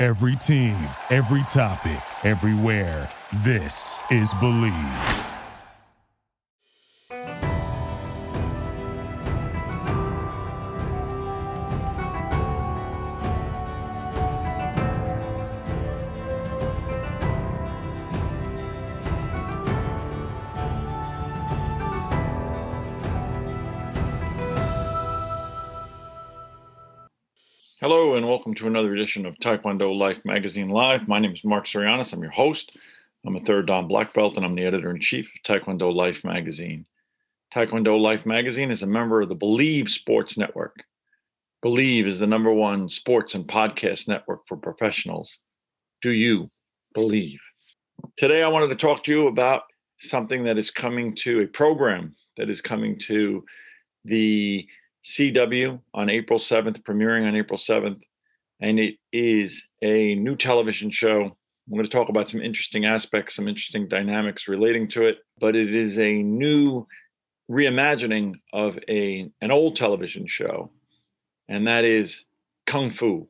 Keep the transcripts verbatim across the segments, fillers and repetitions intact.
Every team, every topic, everywhere. This is Believe. Hello and welcome to another edition of Taekwondo Life Magazine Live. My name is Mark Sorianis. I'm your host. I'm a third Dan black belt and I'm the editor-in-chief of Taekwondo Life Magazine. Taekwondo Life Magazine is a member of the Believe Sports Network. Believe is the number one sports and podcast network for professionals. Do you believe? Today I wanted to talk to you about something that is coming to a program that is coming to the C W on April seventh, premiering on April seventh, and it is a new television show. I'm going to talk about some interesting aspects, some interesting dynamics relating to it, but it is a new reimagining of a an old television show, and that is Kung Fu.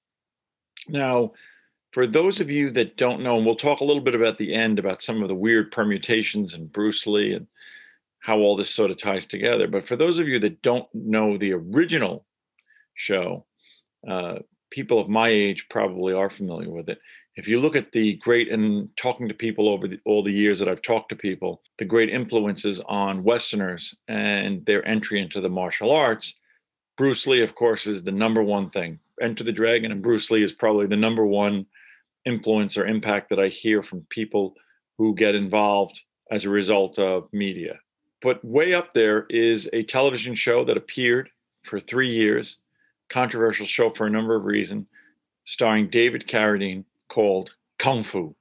Now, for those of you that don't know, and we'll talk a little bit about the end about some of the weird permutations and Bruce Lee and how all this sort of ties together. But for those of you that don't know the original show, uh, people of my age probably are familiar with it. If you look at the great, and talking to people over the, all the years that I've talked to people, the great influences on Westerners and their entry into the martial arts, Bruce Lee, of course, is the number one thing. Enter the Dragon and Bruce Lee is probably the number one influence or impact that I hear from people who get involved as a result of media. But way up there is a television show that appeared for three years, controversial show for a number of reasons, starring David Carradine, called Kung Fu.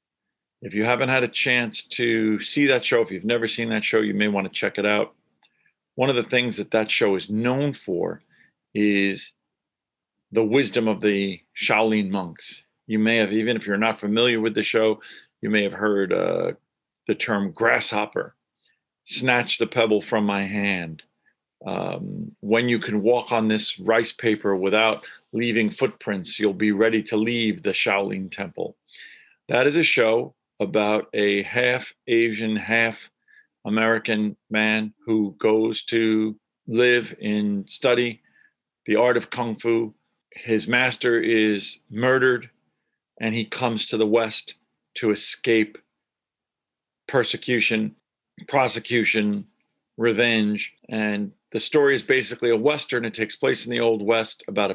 If you haven't had a chance to see that show, if you've never seen that show, you may want to check it out. One of the things that that show is known for is the wisdom of the Shaolin monks. You may have, even if you're not familiar with the show, you may have heard uh, the term grasshopper. Snatch the pebble from my hand. Um, when you can walk on this rice paper without leaving footprints, you'll be ready to leave the Shaolin Temple. That is a show about a half Asian, half American man who goes to live and study the art of Kung Fu. His master is murdered, and he comes to the West to escape persecution, prosecution, revenge. And the story is basically a Western. It takes place in the Old West about a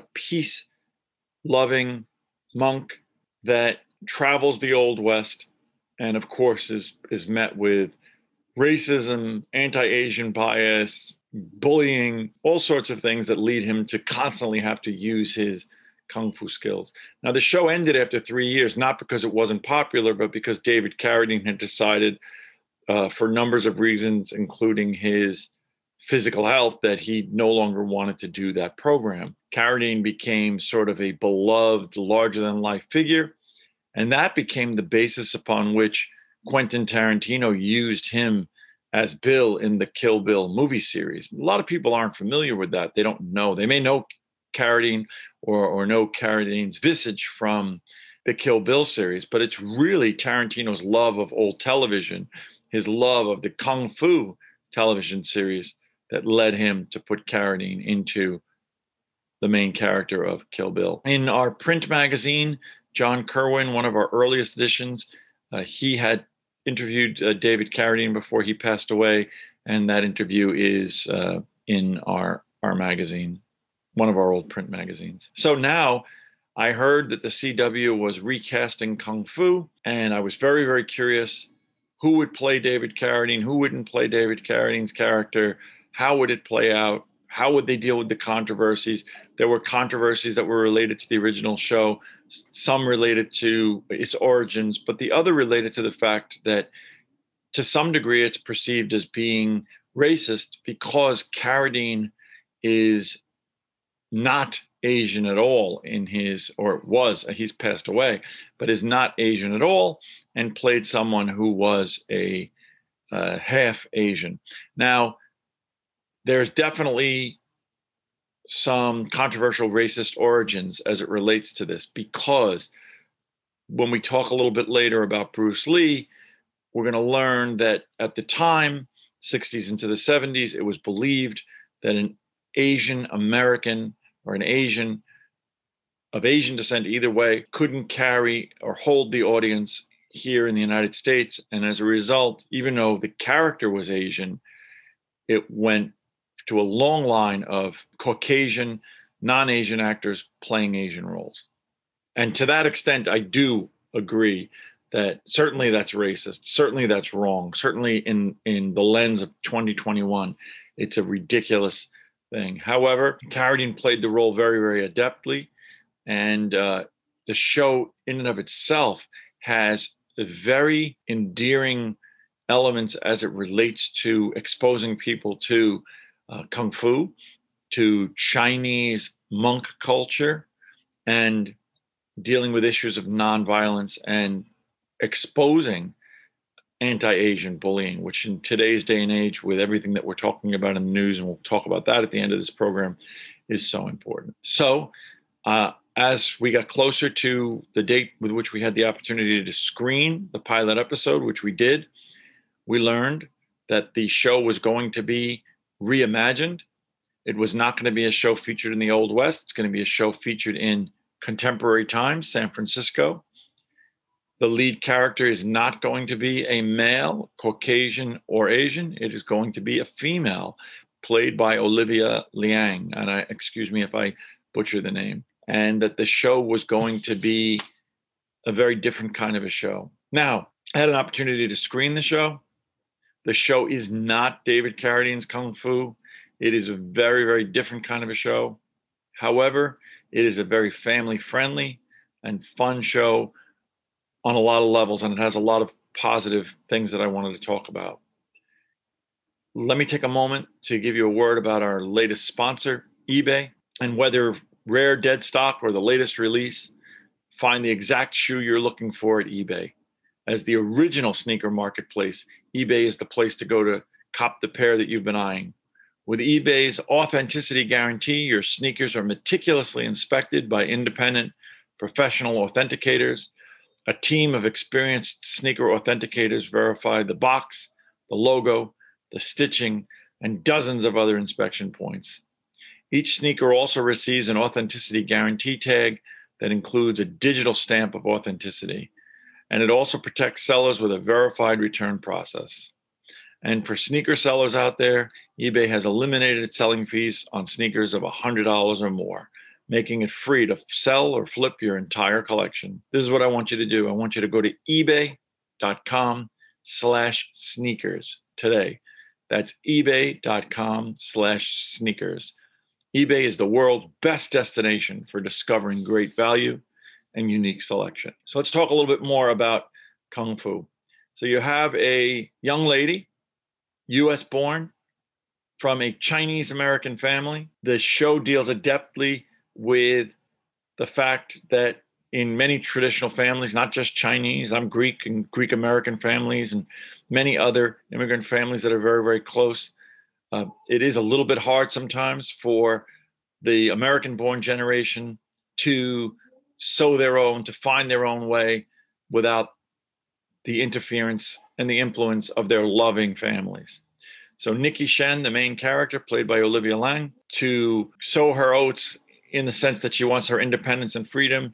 peace-loving monk that travels the Old West and, of course, is, is met with racism, anti-Asian bias, bullying, all sorts of things that lead him to constantly have to use his Kung Fu skills. Now, the show ended after three years, not because it wasn't popular, but because David Carradine had decided Uh, for numbers of reasons, including his physical health, that he no longer wanted to do that program. Carradine became sort of a beloved, larger-than-life figure, and that became the basis upon which Quentin Tarantino used him as Bill in the Kill Bill movie series. A lot of people aren't familiar with that. They don't know. They may know Carradine or, or know Carradine's visage from the Kill Bill series, but it's really Tarantino's love of old television, his love of the Kung Fu television series, that led him to put Carradine into the main character of Kill Bill. In our print magazine, John Kerwin, one of our earliest editions, uh, he had interviewed uh, David Carradine before he passed away, and that interview is uh, in our, our magazine, one of our old print magazines. So now I heard that the C W was recasting Kung Fu, and I was very, very curious. Who would play David Carradine? Who wouldn't play David Carradine's character? How would it play out? How would they deal with the controversies? There were controversies that were related to the original show, some related to its origins, but the other related to the fact that to some degree it's perceived as being racist because Carradine is not Asian at all in his, or was, he's passed away, but is not Asian at all, and played someone who was a uh, half Asian. Now, there's definitely some controversial racist origins as it relates to this, because when we talk a little bit later about Bruce Lee, we're going to learn that at the time, sixties into the seventies, it was believed that an Asian American or an Asian of Asian descent, either way, couldn't carry or hold the audience here in the United States. And as a result, even though the character was Asian, it went to a long line of Caucasian, non-Asian actors playing Asian roles. And to that extent, I do agree that certainly that's racist. Certainly that's wrong. Certainly in, in the lens of twenty twenty-one, it's a ridiculous thing. However, Carradine played the role very, very adeptly. And uh, the show in and of itself has very endearing elements as it relates to exposing people to uh, Kung Fu, to Chinese monk culture, and dealing with issues of nonviolence and exposing anti-Asian bullying, which in today's day and age, with everything that we're talking about in the news, and we'll talk about that at the end of this program, is so important. So uh, as we got closer to the date with which we had the opportunity to screen the pilot episode, which we did, we learned that the show was going to be reimagined. It was not going to be a show featured in the Old West. It's going to be a show featured in contemporary times, San Francisco. The lead character is not going to be a male, Caucasian, or Asian. It is going to be a female, played by Olivia Liang. And I, excuse me if I butcher the name. And that the show was going to be a very different kind of a show. Now, I had an opportunity to screen the show. The show is not David Carradine's Kung Fu. It is a very, very different kind of a show. However, it is a very family-friendly and fun show on a lot of levels, and it has a lot of positive things that I wanted to talk about. Let me take a moment to give you a word about our latest sponsor, eBay, and whether rare dead stock or the latest release, find the exact shoe you're looking for at eBay. As the original sneaker marketplace, eBay is the place to go to cop the pair that you've been eyeing. With eBay's authenticity guarantee, your sneakers are meticulously inspected by independent professional authenticators. A team of experienced sneaker authenticators verify the box, the logo, the stitching, and dozens of other inspection points. Each sneaker also receives an authenticity guarantee tag that includes a digital stamp of authenticity. And it also protects sellers with a verified return process. And for sneaker sellers out there, eBay has eliminated selling fees on sneakers of one hundred dollars or more, making it free to sell or flip your entire collection. This is what I want you to do. I want you to go to ebay.com slash sneakers today. That's ebay.com slash sneakers. eBay is the world's best destination for discovering great value and unique selection. So let's talk a little bit more about Kung Fu. So you have a young lady, U S born, from a Chinese American family. The show deals adeptly with the fact that in many traditional families, not just Chinese, I'm Greek and Greek American families and many other immigrant families that are very, very close. Uh, it is a little bit hard sometimes for the American-born generation to sow their own, to find their own way without the interference and the influence of their loving families. So Nikki Shen, the main character, played by Olivia Liang, to sow her oats in the sense that she wants her independence and freedom.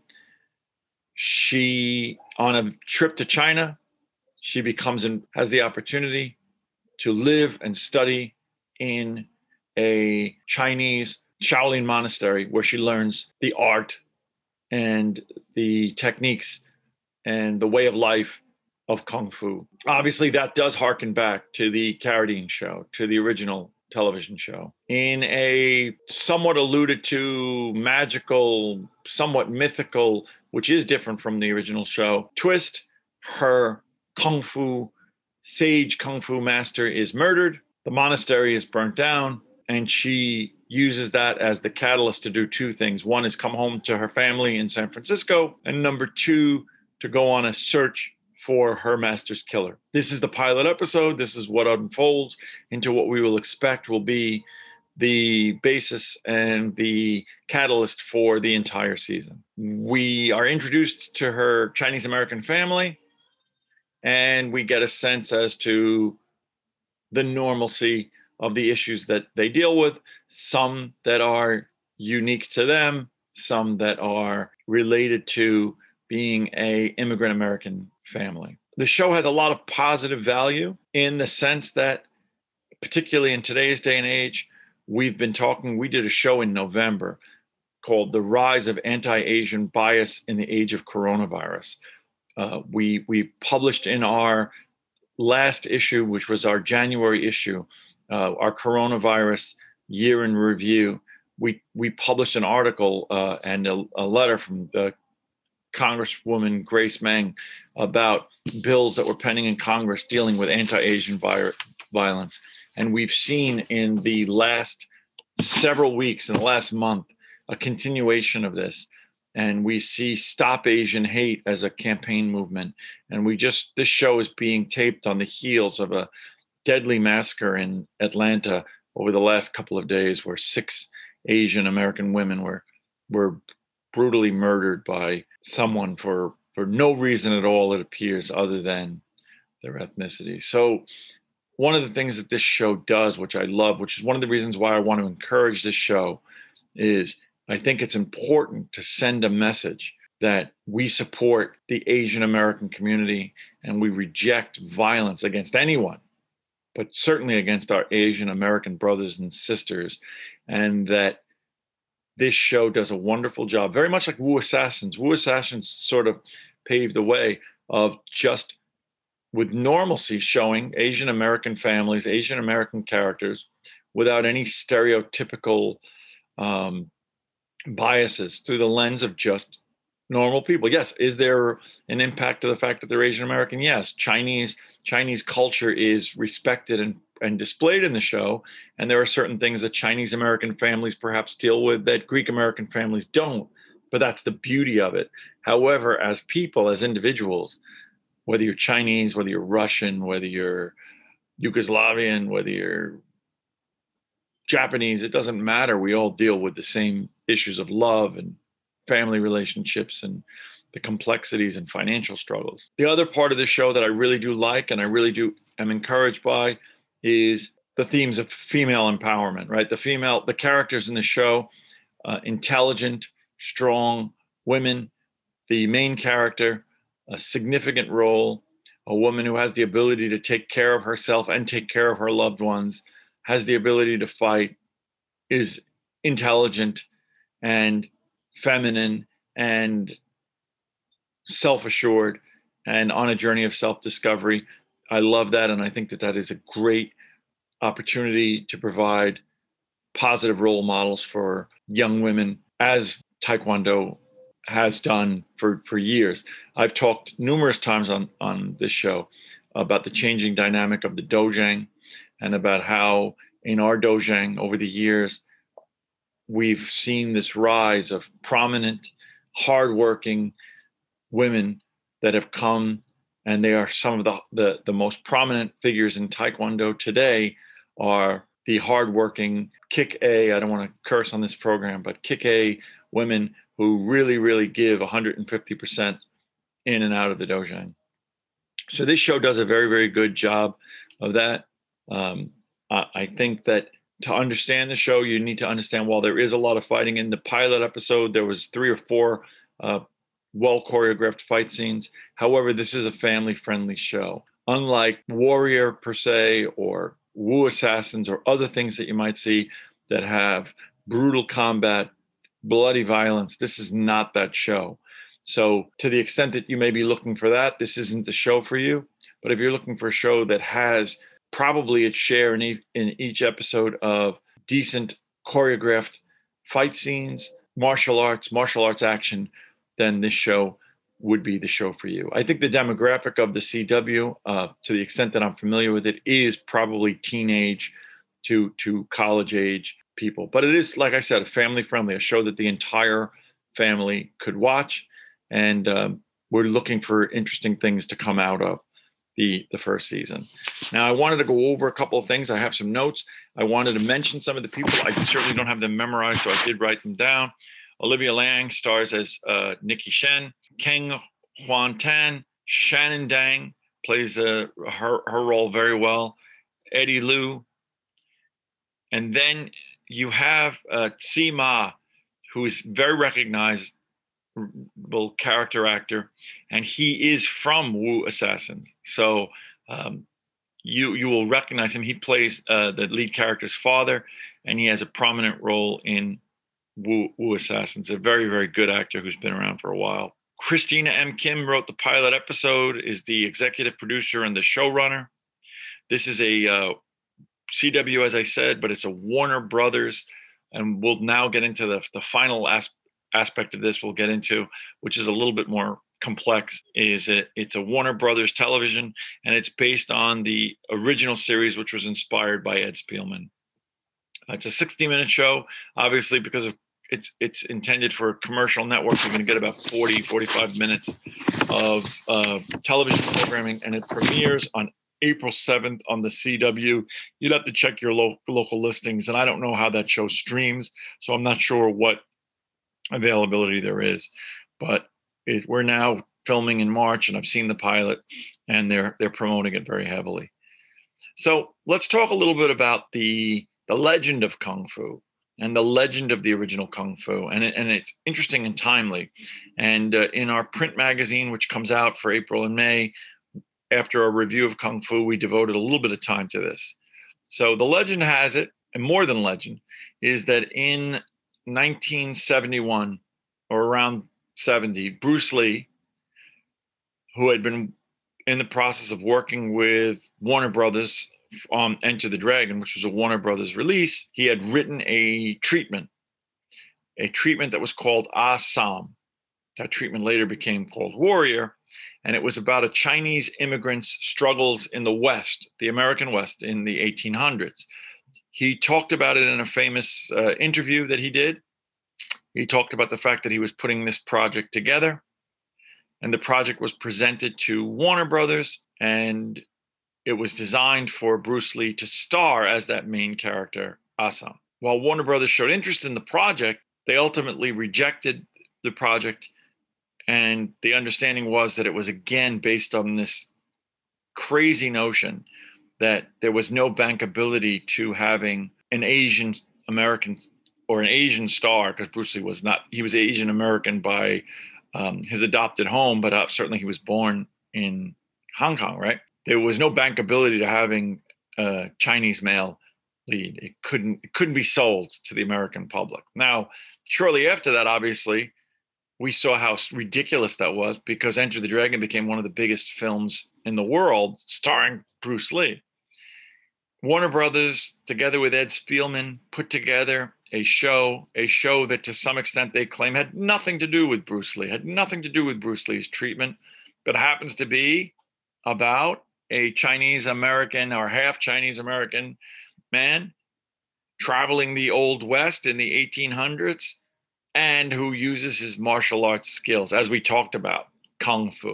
She, on a trip to China, she becomes and has the opportunity to live and study in a Chinese Shaolin monastery where she learns the art and the techniques and the way of life of Kung Fu. Obviously, that does harken back to the Carradine show, to the original television show. In a somewhat alluded to magical, somewhat mythical, which is different from the original show, twist, her Kung Fu, sage Kung Fu master is murdered, the monastery is burnt down, and she uses that as the catalyst to do two things. One is come home to her family in San Francisco, and number two, to go on a search for her master's killer. This is the pilot episode. This is what unfolds into what we will expect will be the basis and the catalyst for the entire season. We are introduced to her Chinese American family, and we get a sense as to the normalcy of the issues that they deal with, some that are unique to them, some that are related to being a immigrant American family. The show has a lot of positive value in the sense that, particularly in today's day and age, we've been talking, we did a show in November called The Rise of Anti-Asian Bias in the Age of Coronavirus. Uh, we, we published in our last issue, which was our January issue, uh, our coronavirus year in review, we, we published an article uh, and a, a letter from the Congresswoman Grace Meng about bills that were pending in Congress dealing with anti-Asian vi- violence. And we've seen in the last several weeks, in the last month, a continuation of this. And we see Stop Asian Hate as a campaign movement. And we just, this show is being taped on the heels of a deadly massacre in Atlanta over the last couple of days, where six Asian American women were were brutally murdered by someone for, for no reason at all, it appears, other than their ethnicity. So one of the things that this show does, which I love, which is one of the reasons why I want to encourage this show, is I think it's important to send a message that we support the Asian American community and we reject violence against anyone, but certainly against our Asian American brothers and sisters, and that this show does a wonderful job, very much like Wu Assassins. Wu Assassins sort of paved the way of just with normalcy showing Asian American families, Asian American characters without any stereotypical um, biases through the lens of just normal people. Yes, is there an impact to the fact that they're Asian American? Yes, Chinese Chinese culture is respected and, and displayed in the show, and there are certain things that Chinese American families perhaps deal with that Greek American families don't, but that's the beauty of it. However, as people, as individuals, whether you're Chinese, whether you're Russian, whether you're Yugoslavian, whether you're Japanese, it doesn't matter. We all deal with the same issues of love and family relationships and the complexities and financial struggles. The other part of the show that I really do like and I really do am encouraged by is the themes of female empowerment, right? The female, the characters in the show, uh, intelligent, strong women, the main character, a significant role, a woman who has the ability to take care of herself and take care of her loved ones, has the ability to fight, is intelligent and feminine and self-assured and on a journey of self-discovery. I love that. And I think that that is a great opportunity to provide positive role models for young women, as Taekwondo has done for, for years. I've talked numerous times on, on this show about the changing dynamic of the dojang and about how in our dojang over the years, we've seen this rise of prominent, hardworking women that have come, and they are some of the, the, the most prominent figures in Taekwondo today are the hardworking kick A, I don't want to curse on this program, but kick A women who really, really give one hundred fifty percent in and out of the dojang. So this show does a very, very good job of that. Um, I, I think that to understand the show, you need to understand, while there is a lot of fighting in the pilot episode, there was three or four uh, well choreographed fight scenes. However, this is a family friendly show. Unlike Warrior per se, or Wu Assassins, or other things that you might see that have brutal combat, bloody violence, this is not that show. So to the extent that you may be looking for that, this isn't the show for you. But if you're looking for a show that has probably its share in, e- in each episode of decent choreographed fight scenes, martial arts, martial arts action, then this show would be the show for you. I think the demographic of the C W, uh, to the extent that I'm familiar with it, is probably teenage to, to college age people. But it is, like I said, a family friendly, a show that the entire family could watch. And um, we're looking for interesting things to come out of the, the first season. Now, I wanted to go over a couple of things. I have some notes. I wanted to mention some of the people. I certainly don't have them memorized, so I did write them down. Olivia Liang stars as uh, Nikki Shen. Kang Huan Tan. Shannon Dang plays uh, her, her role very well. Eddie Liu. And then you have uh, Tzi Ma, who is very recognizable character actor, and he is from Wu Assassins. So um, you you will recognize him. He plays uh, the lead character's father, and he has a prominent role in Wu, Wu Assassins. A very, very good actor who's been around for a while. Christina M. Kim wrote the pilot episode, is the executive producer and the showrunner. This is a uh, C W, as I said, but it's a Warner Brothers, and we'll now get into the, the final as, aspect of this we'll get into, which is a little bit more complex, is it, it's a Warner Brothers television, and it's based on the original series, which was inspired by Ed Spielman. Uh, it's a sixty-minute show, obviously, because of it's it's intended for a commercial network. You're going to get about forty, forty-five minutes of uh, television programming, and it premieres on April seventh on the C W. You'd have to check your lo- local listings, and I don't know how that show streams, so I'm not sure what availability there is. But it, we're now filming in March, and I've seen the pilot, and they're they're promoting it very heavily. So let's talk a little bit about the the legend of Kung Fu and the legend of the original Kung Fu, and it, and it's interesting and timely. And uh, in our print magazine, which comes out for April and May, after a review of Kung Fu, we devoted a little bit of time to this. So the legend has it, and more than legend, is that in nineteen seventy-one, or around seventy, Bruce Lee, who had been in the process of working with Warner Brothers on Enter the Dragon, which was a Warner Brothers release, he had written a treatment, a treatment that was called Ah Sam. That treatment later became called Warrior. And it was about a Chinese immigrant's struggles in the West, the American West, in the eighteen hundreds. He talked about it in a famous uh, interview that he did. He talked about the fact that he was putting this project together, and the project was presented to Warner Brothers, and it was designed for Bruce Lee to star as that main character, Assam. While Warner Brothers showed interest in the project, they ultimately rejected the project. And the understanding was that it was, again, based on this crazy notion that there was no bankability to having an Asian American or an Asian star, because Bruce Lee was not, he was Asian American by um, his adopted home, but uh, certainly he was born in Hong Kong, right? There was no bankability to having a Chinese male lead. It couldn't, it couldn't be sold to the American public. Now, shortly after that, obviously, we saw how ridiculous that was, because Enter the Dragon became one of the biggest films in the world starring Bruce Lee. Warner Brothers, together with Ed Spielman, put together a show, a show that to some extent they claim had nothing to do with Bruce Lee, had nothing to do with Bruce Lee's treatment, but happens to be about a Chinese American or half Chinese American man traveling the Old West in the eighteen hundreds, and who uses his martial arts skills, as we talked about, Kung Fu.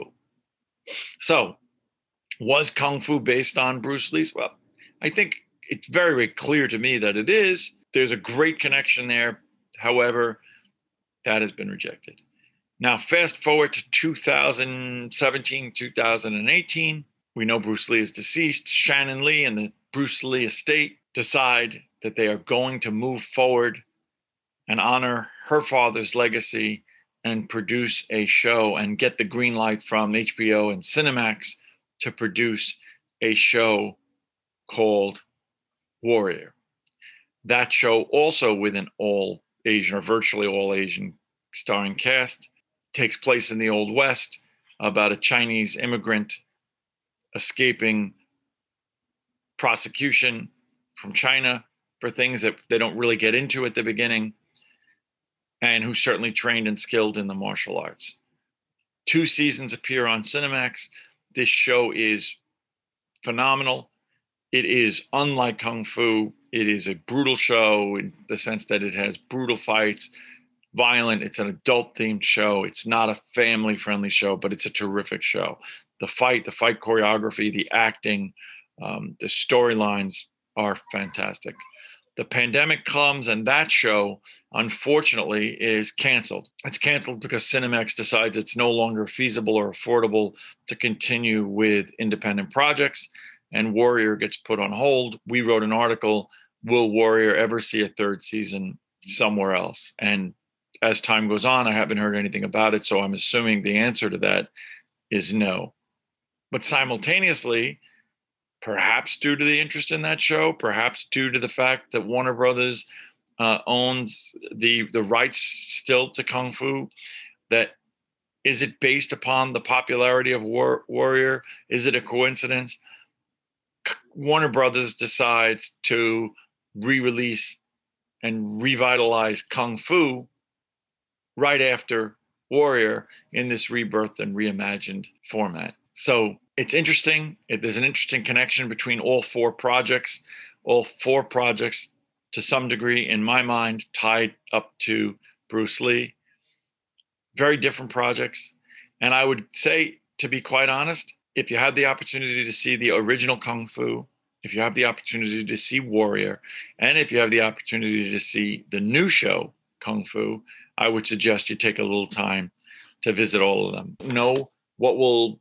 So, was Kung Fu based on Bruce Lee's? Well, I think it's very, very clear to me that it is. There's a great connection there. However, that has been rejected. Now, fast forward to two thousand seventeen, two thousand eighteen. We know Bruce Lee is deceased. Shannon Lee and the Bruce Lee estate decide that they are going to move forward and honor her father's legacy and produce a show and get the green light from H B O and Cinemax to produce a show called Warrior. That show, also with an all Asian or virtually all Asian starring cast, takes place in the Old West about a Chinese immigrant escaping prosecution from China for things that they don't really get into at the beginning, and who's certainly trained and skilled in the martial arts. Two seasons appear on Cinemax. This show is phenomenal. It is unlike Kung Fu. It is a brutal show in the sense that it has brutal fights, violent. It's an adult-themed show. It's not a family-friendly show, but it's a terrific show. the fight, the fight choreography, the acting, um, the storylines are fantastic. The pandemic comes and that show, unfortunately, is canceled. It's canceled because Cinemax decides it's no longer feasible or affordable to continue with independent projects, and Warrior gets put on hold. We wrote an article, will Warrior ever see a third season somewhere else? And as time goes on, I haven't heard anything about it, so I'm assuming the answer to that is no. But simultaneously, perhaps due to the interest in that show, perhaps due to the fact that Warner Brothers uh, owns the the rights still to Kung Fu, that is it based upon the popularity of War, Warrior? Is it a coincidence? Warner Brothers decides to re-release and revitalize Kung Fu right after Warrior in this rebirthed and reimagined format. So it's interesting. It, there's an interesting connection between all four projects. All four projects, to some degree, in my mind, tied up to Bruce Lee. Very different projects. And I would say, to be quite honest, if you had the opportunity to see the original Kung Fu, if you have the opportunity to see Warrior, and if you have the opportunity to see the new show, Kung Fu, I would suggest you take a little time to visit all of them. Know what will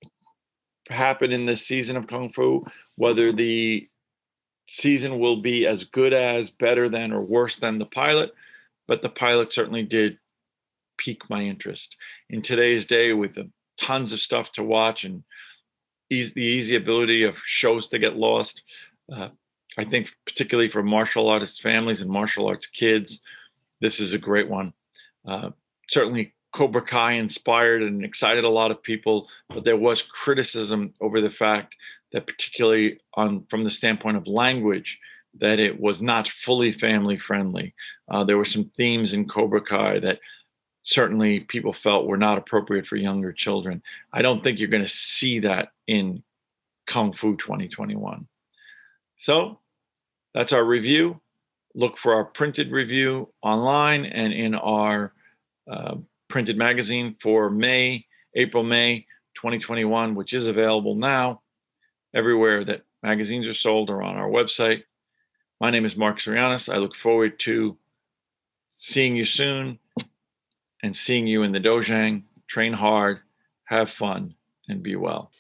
happen in this season of Kung Fu, whether the season will be as good as, better than, or worse than the pilot, but the pilot certainly did pique my interest. In today's day, with the tons of stuff to watch and easy, the easy ability of shows to get lost, uh, I think particularly for martial artists families and martial arts kids, this is a great one. Uh, certainly Cobra Kai inspired and excited a lot of people, but there was criticism over the fact that, particularly on from the standpoint of language, that it was not fully family friendly. Uh, there were some themes in Cobra Kai that certainly people felt were not appropriate for younger children. I don't think you're going to see that in Kung Fu twenty twenty-one. So that's our review. Look for our printed review online and in our uh, printed magazine for May, April, May twenty twenty-one, which is available now everywhere that magazines are sold or on our website. My name is Mark Sirianis. I look forward to seeing you soon and seeing you in the Dojang. Train hard, have fun, and be well.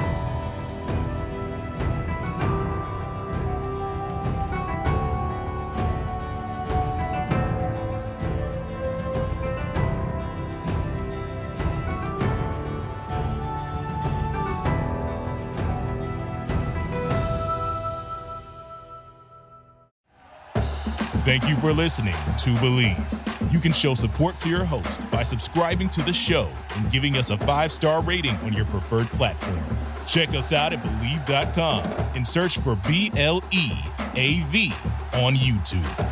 Thank you for listening to Believe. You can show support to your host by subscribing to the show and giving us a five-star rating on your preferred platform. Check us out at Believe dot com and search for B L E A V on YouTube.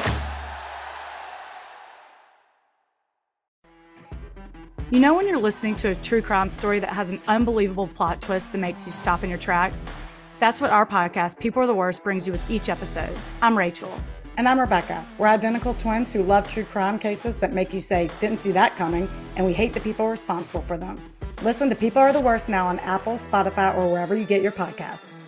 You know when you're listening to a true crime story that has an unbelievable plot twist that makes you stop in your tracks? That's what our podcast, People Are the Worst, brings you with each episode. I'm Rachel. And I'm Rebecca. We're identical twins who love true crime cases that make you say, didn't see that coming, and we hate the people responsible for them. Listen to People Are the Worst now on Apple, Spotify, or wherever you get your podcasts.